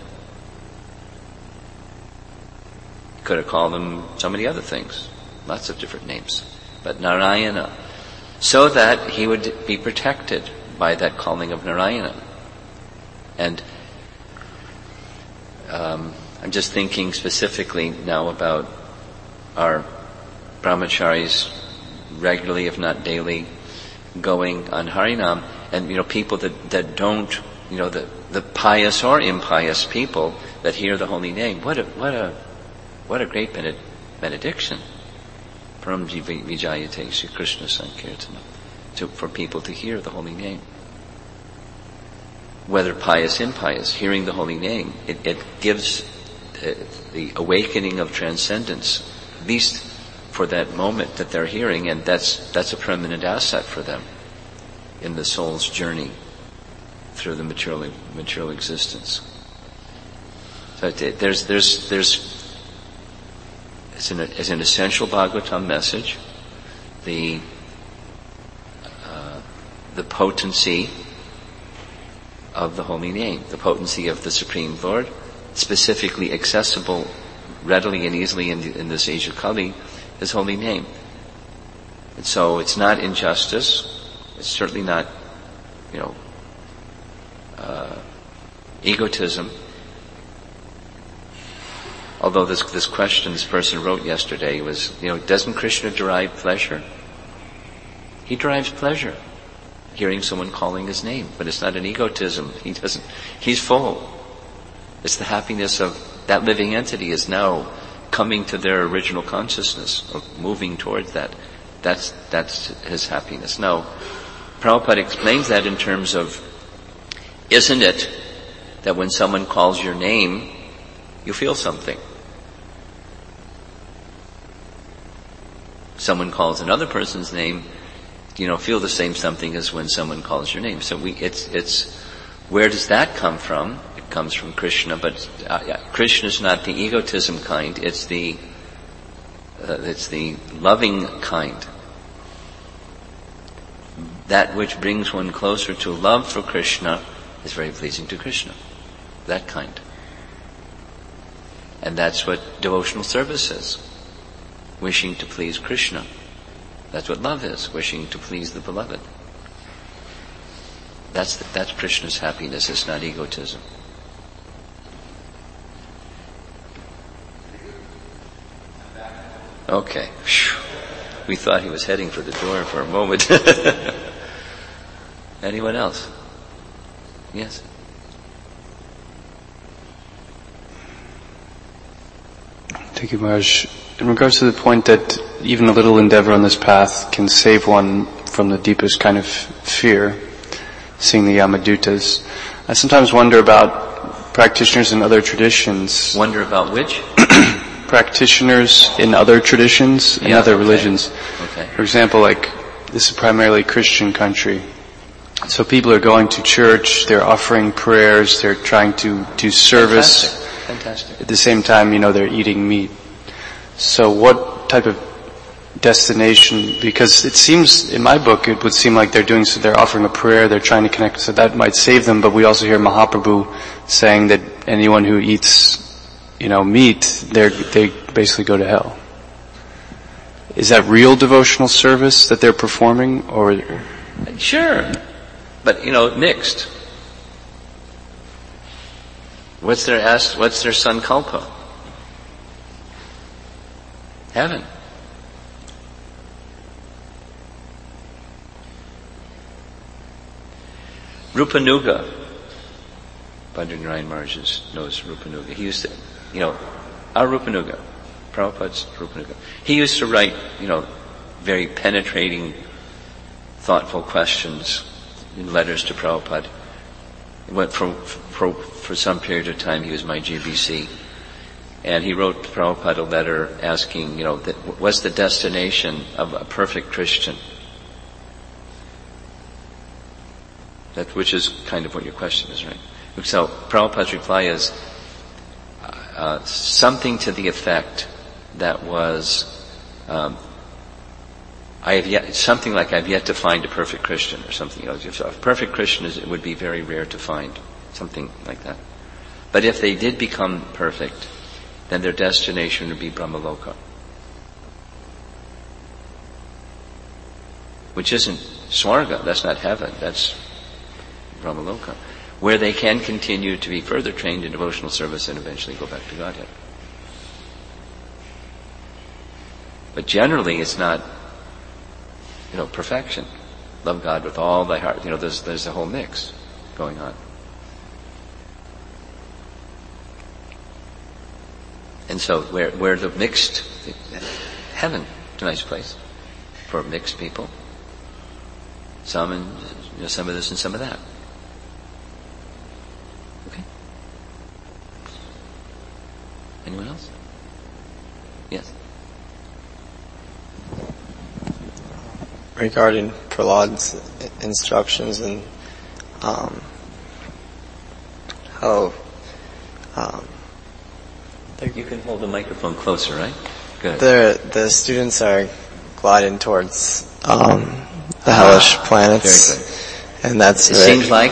Could have called him so many other things, lots of different names, but Narayana, so that he would be protected by that calling of Narayana. And um, I'm just thinking specifically now about our brahmacharis regularly, if not daily, going on Harinam, and you know, people that, that don't, you know, the, the pious or impious people that hear the holy name. What a what a what a great bened- benediction. Paramji Vijayate Sri Krishna Sankirtana, to for people to hear the holy name. Whether pious, impious, hearing the holy name, it, it gives uh, the awakening of transcendence, at least for that moment that they're hearing, and that's that's a permanent asset for them in the soul's journey through the material material existence. So it, there's there's there's it's an, it's an essential Bhagavatam message, the uh, the potency of the holy name, the potency of the Supreme Lord, specifically accessible readily and easily in, the, in this age of Kali, His holy name. And so it's not injustice, it's certainly not, you know, uh, egotism. Although this this question this person wrote yesterday was, you know, doesn't Krishna derive pleasure? He derives pleasure hearing someone calling His name, but it's not an egotism. He doesn't, he's full. It's the happiness of that living entity is now coming to their original consciousness, of moving towards that. That's, that's his happiness. Now, Prabhupada explains that in terms of, isn't it that when someone calls your name, you feel something? Someone calls another person's name, you know, feel the same something as when someone calls your name. So we, it's, it's, where does that come from? It comes from Krishna, but uh, yeah, Krishna is not the egotism kind. It's the, uh, it's the loving kind. That which brings one closer to love for Krishna is very pleasing to Krishna. That kind. And that's what devotional service is. Wishing to please Krishna. That's what love is, wishing to please the beloved. That's the, that's Krishna's happiness, it's not egotism. Okay. We thought he was heading for the door for a moment. Anyone else? Yes? Thank you, Maharaj. In regards to the point that even a little endeavor on this path can save one from the deepest kind of fear, seeing the Yamadutas, I sometimes wonder about practitioners in other traditions. Wonder about which? Practitioners in other traditions, in yeah, other okay. religions. Okay. For example, like, this is primarily Christian country. So people are going to church, they're offering prayers, they're trying to do service. Fantastic. Fantastic. At the same time, you know, they're eating meat. So what type of destination, because it seems, in my book, it would seem like they're doing, so they're offering a prayer, they're trying to connect, so that might save them, but we also hear Mahaprabhu saying that anyone who eats you know, meet, they they basically go to hell. Is that real devotional service that they're performing, or? Sure, but you know, mixed. What's their ast- What's their sankalpa? Heaven. Rupanuga. Bhadrang Narayan Maharaj knows Rupanuga. He used to, you know, our Rupanuga, Prabhupada's Rupanuga. He used to write, you know, very penetrating, thoughtful questions in letters to Prabhupada. He went for, for, for some period of time, he was my G B C. And he wrote Prabhupada a letter asking, you know, that, what's the destination of a perfect Christian? That, which is kind of what your question is, right? So Prabhupada's reply is uh, something to the effect that was, um, I have yet, something like I've yet to find a perfect Christian, or something. You know, if a perfect Christian is, it would be very rare to find, something like that. But if they did become perfect, then their destination would be Brahmaloka, which isn't Swarga. That's not heaven. That's Brahmaloka, where they can continue to be further trained in devotional service and eventually go back to Godhead. But generally, it's not, you know, perfection. Love God with all thy heart. You know, there's there's a whole mix going on. And so, where where the mixed heaven, it's a nice place for mixed people. Some and you know, some of this and some of that. Okay. Anyone else? Yes. Regarding Prahlad's instructions and um, how um, you can hold the microphone closer, right? Good. The the students are gliding towards um, the hellish ah, planets, very good. And that's it. Very, seems like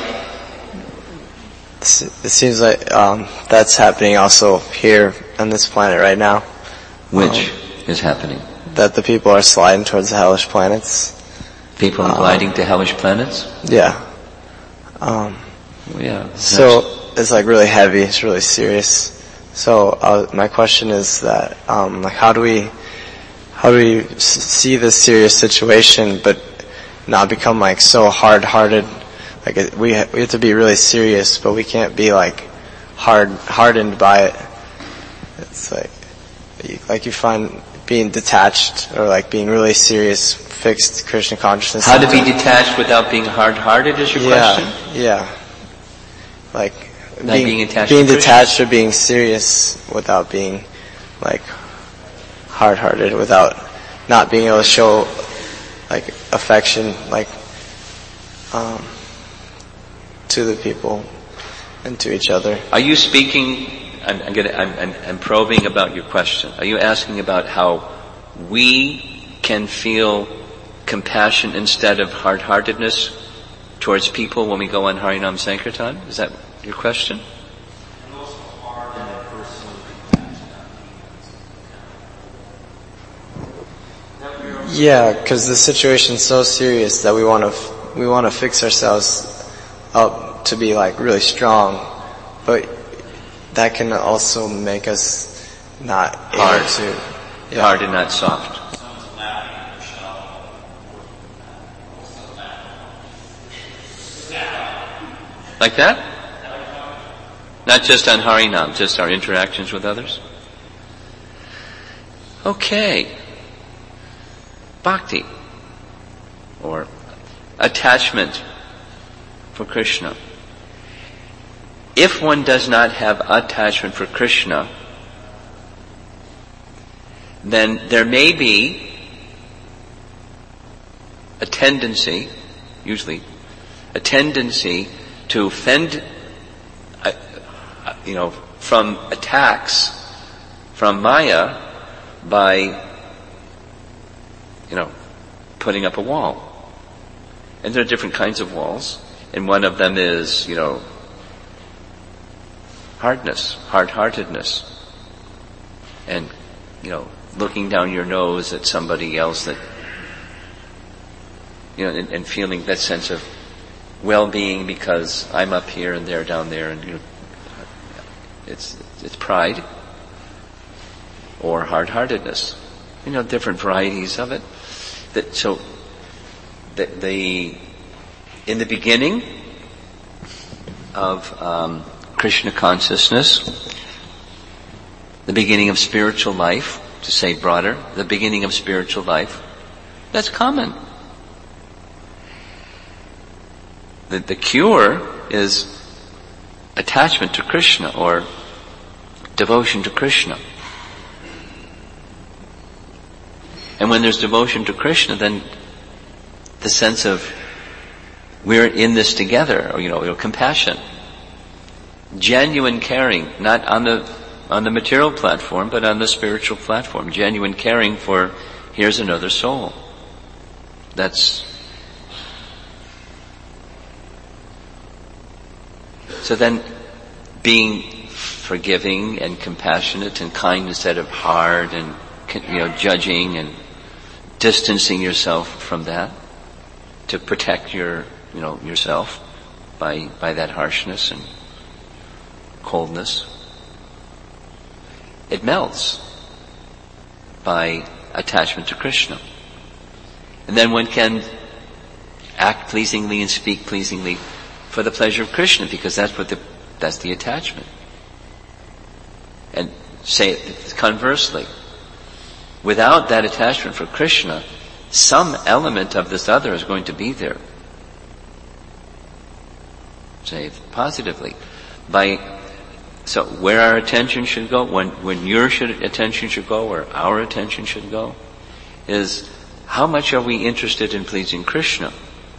it seems like um, that's happening also here on this planet right now. Which um, is happening? That the people are sliding towards the hellish planets. People are gliding um, to hellish planets? Yeah. Um, well, yeah. So it's like really heavy. It's really serious. So uh, my question is that, um, like, how do we, how do we s- see this serious situation, but not become like so hard-hearted? Like it, we ha- we have to be really serious, but we can't be like hard hardened by it. It's like, like you find being detached or like being really serious, fixed Krishna consciousness. How to be detached without being hard-hearted is your yeah, question? Yeah. Like Not being, being attached, being to detached or being serious without being like hard-hearted, without not being able to show like affection, like um, to the people and to each other. Are you speaking? I'm, I'm, gonna, I'm, I'm, I'm probing about your question. Are you asking about how we can feel compassion instead of hard-heartedness towards people when we go on Harinam Sankirtan? Is that your question? Yeah, because the situation's so serious that we want to we want to fix ourselves up to be like really strong, but that can also make us not hard able to yeah. hard and not soft. Like that? Not just on Harinam, just our interactions with others? Okay. Bhakti, or attachment for Krishna. If one does not have attachment for Krishna, then there may be a tendency, usually, a tendency to fend, uh, uh, you know, from attacks from Maya by, you know, putting up a wall. And there are different kinds of walls, and one of them is, you know, hardness, hard-heartedness. and, you know, looking down your nose at somebody else that, you know, and, and feeling that sense of well-being because I'm up here and they're down there, and, you know, it's, it's pride or hard-heartedness. You know, different varieties of it. That, so, the, the, in the beginning of um, Krishna consciousness, the beginning of spiritual life, to say broader, the beginning of spiritual life, that's common. The, the cure is attachment to Krishna or devotion to Krishna. And when there's devotion to Krishna, then the sense of we're in this together, or, you know, compassion, genuine caring, not on the on the material platform, but on the spiritual platform, genuine caring for here's another soul. That's so then being forgiving and compassionate and kind instead of hard and, you know, judging and distancing yourself from that to protect your, you know, yourself by, by that harshness and coldness. It melts by attachment to Krishna. And then one can act pleasingly and speak pleasingly for the pleasure of Krishna, because that's what the, that's the attachment. And say it conversely. Without that attachment for Krishna, some element of this other is going to be there. Say positively. By, so where our attention should go, when, when your should, attention should go, or our attention should go, is how much are we interested in pleasing Krishna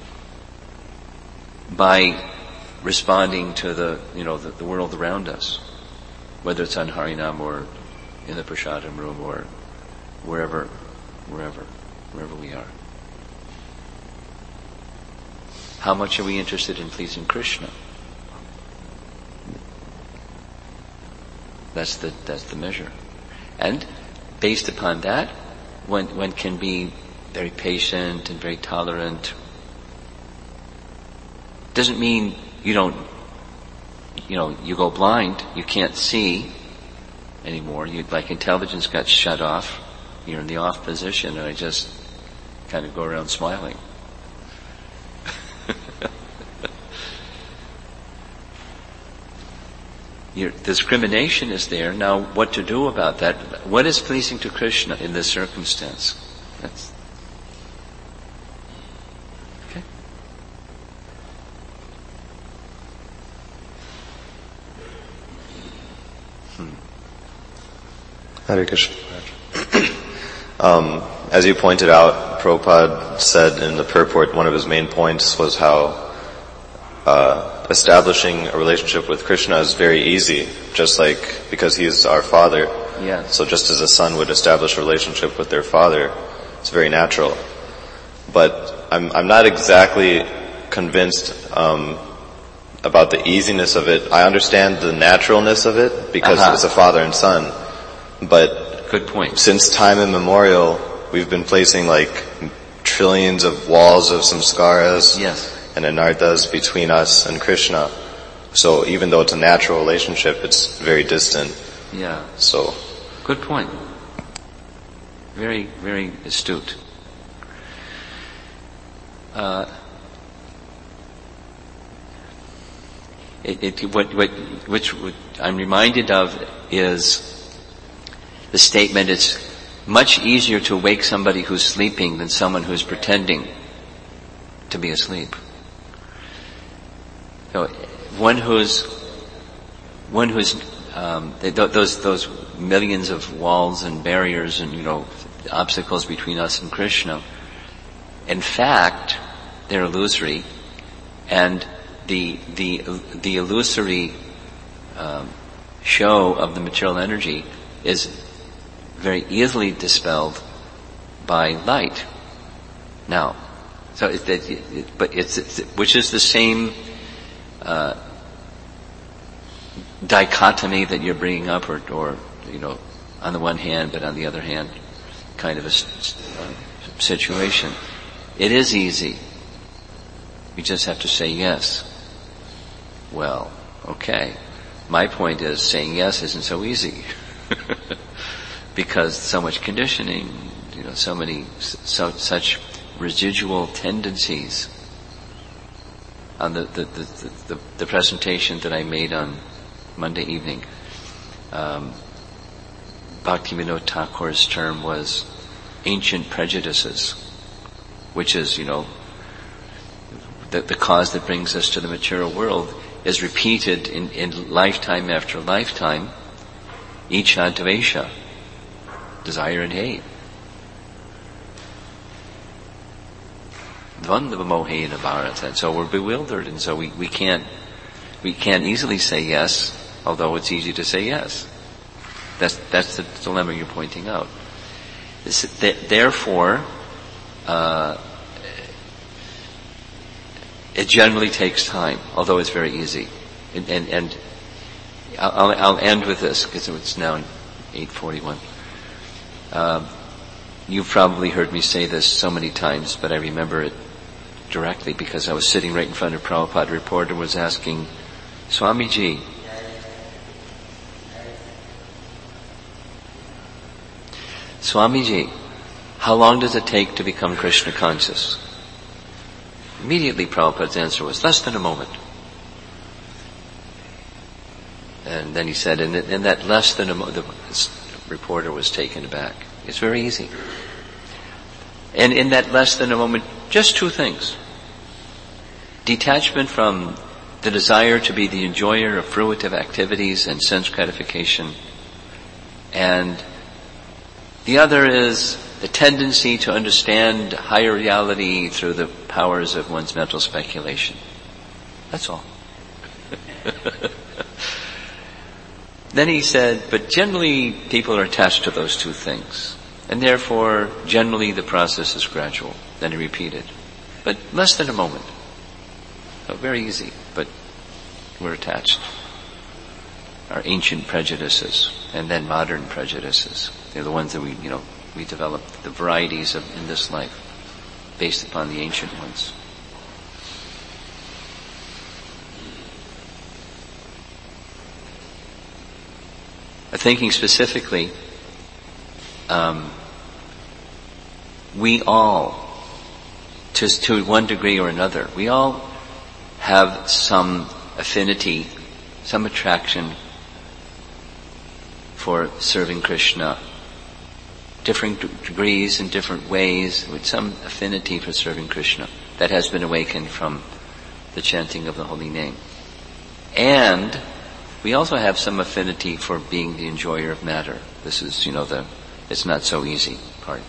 by responding to the, you know, the, the world around us, whether it's on Harinam or in the Prasadam room or wherever, wherever, wherever we are. How much are we interested in pleasing Krishna? That's the, that's the measure. And based upon that, one, one can be very patient and very tolerant. Doesn't mean you don't, you know, you go blind, you can't see anymore. You, like intelligence got shut off. You're in the off position, and I just kind of go around smiling. Your discrimination is there. Now, what to do about that? What is pleasing to Krishna in this circumstance? That's okay. Hmm. Hare Krishna. um, as you pointed out, Prabhupada said in the purport, one of his main points was how uh, establishing a relationship with Krishna is very easy, just like because he is our father. Yes. So just as a son would establish a relationship with their father, it's very natural. But I'm I'm not exactly convinced um, about the easiness of it. I understand the naturalness of it because uh-huh. it's a father and son. But good point. Since time immemorial, we've been placing like trillions of walls of samskaras. Yes. And anarthas between us and Krishna. So even though it's a natural relationship, it's very distant. Yeah. So. Good point. Very, very astute. Uh, it, it, what, what, which what I'm reminded of is the statement, it's much easier to wake somebody who's sleeping than someone who's pretending to be asleep. So one who's, one who's, um, they, those, those millions of walls and barriers and, you know, obstacles between us and Krishna, in fact, they're illusory, and the, the, the illusory, um, show of the material energy is very easily dispelled by light. Now, so it, it, it, but it's, it's, which is the same, Uh, dichotomy that you're bringing up, or, or you know, on the one hand, but on the other hand, kind of a uh, situation. It is easy. You just have to say yes. Well, okay. My point is saying yes isn't so easy. Because so much conditioning, you know, so many, so, such residual tendencies. On the, the, the, the, the presentation that I made on Monday evening, um, Bhaktivinoda Thakur's term was ancient prejudices, which is, you know, the, the cause that brings us to the material world is repeated in, in lifetime after lifetime. Icha dvesha, desire and hate. Dvandava mohena bharata. And so we're bewildered, and so we, we can't we can't easily say yes, although it's easy to say yes. That's that's the dilemma you're pointing out. This, th- therefore, uh, it generally takes time, although it's very easy. And, and, and I'll, I'll end with this because it's now eight forty-one. Uh, you've probably heard me say this so many times, but I remember it directly because I was sitting right in front of Prabhupada. A reporter was asking, Swamiji, Swamiji, how long does it take to become Krishna conscious? Immediately Prabhupada's answer was, less than a moment. And then he said, in, in that less than a moment, the reporter was taken aback. It's very easy. And in that less than a moment, just two things. Detachment from the desire to be the enjoyer of fruitive activities and sense gratification. And the other is the tendency to understand higher reality through the powers of one's mental speculation. That's all. Then he said, but generally people are attached to those two things. And therefore, generally the process is gradual. Then he repeated. But less than a moment. So very easy, but we're attached. Our ancient prejudices, and then modern prejudices. They're the ones that we, you know, we develop the varieties of in this life based upon the ancient ones. Thinking specifically, um, we all, just to one degree or another, we all have some affinity, some attraction for serving Krishna. Different degrees in different ways, with some affinity for serving Krishna. That has been awakened from the chanting of the holy name. And we also have some affinity for being the enjoyer of matter. This is, you know, the, it's not so easy part.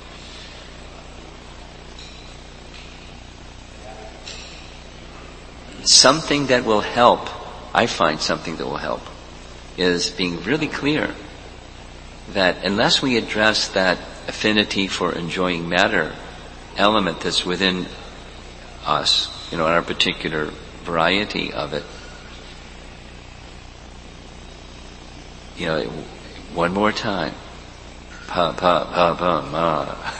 Something that will help, I find something that will help, is being really clear that unless we address that affinity for enjoying matter element that's within us, you know, in our particular variety of it, you know, one more time. Pa, pa, pa, pa, ma.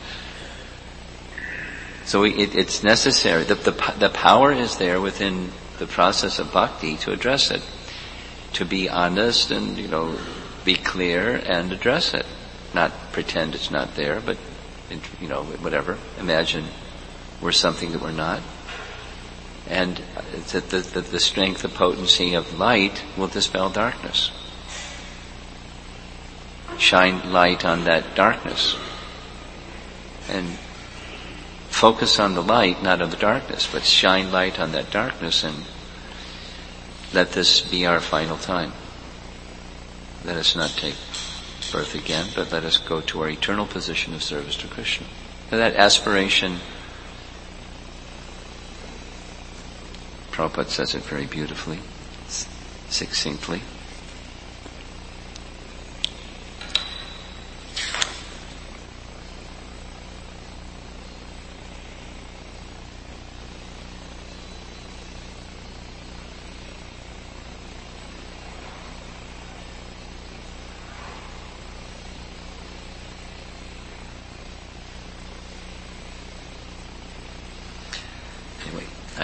So it, it's necessary. The, the, the power is there within the process of bhakti to address it. To be honest and, you know, be clear and address it. Not pretend it's not there, but, you know, whatever. Imagine we're something that we're not. And that the, the, the strength, the potency of light will dispel darkness. Shine light on that darkness. And focus on the light, not on the darkness, but shine light on that darkness and let this be our final time. Let us not take birth again, but let us go to our eternal position of service to Krishna. And that aspiration, Prabhupada says it very beautifully, succinctly.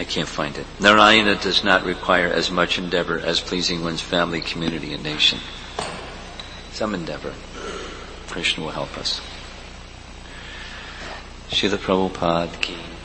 can't find it. Narayana does not require as much endeavor as pleasing one's family, community, and nation. Some endeavor. Krishna will help us. Srila Prabhupada ki